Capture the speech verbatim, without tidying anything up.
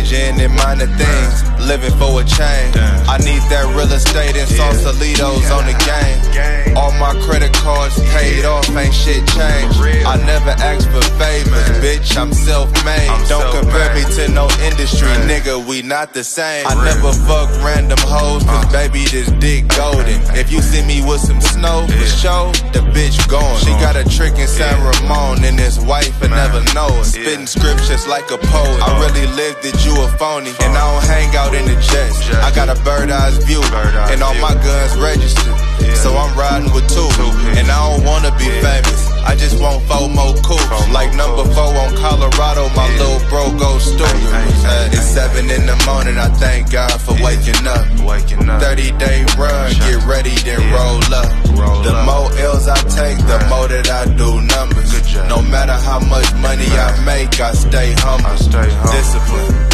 majoring in minor things, living for a change. I need that real estate and Sausalitos on the game. All my credit cards paid off, ain't shit changed. I never asked for favors, bitch, I'm self-made. Don't compare me to no industry, nigga, we not the same. I never fuck random hoes, cause baby, this dick golden. If you see me with some snow, for sure, the bitch gone. She got a trick in San Ramon, and his wife will never know it. Spitting scriptures like a poet. I really lived it, you a phony. And I don't hang out in the jets. I got a bird-eyes view, and all my guns registered. So I'm riding with two, and I don't wanna be famous. I just want four more coops. Like number four on Colorado, my little bro goes stupid. Uh, it's seven in the morning, I thank God for waking up. thirty day run, get ready, then roll up. The more L's I take, the more that I do numbers. No matter how much money I make, I stay humble. Discipline.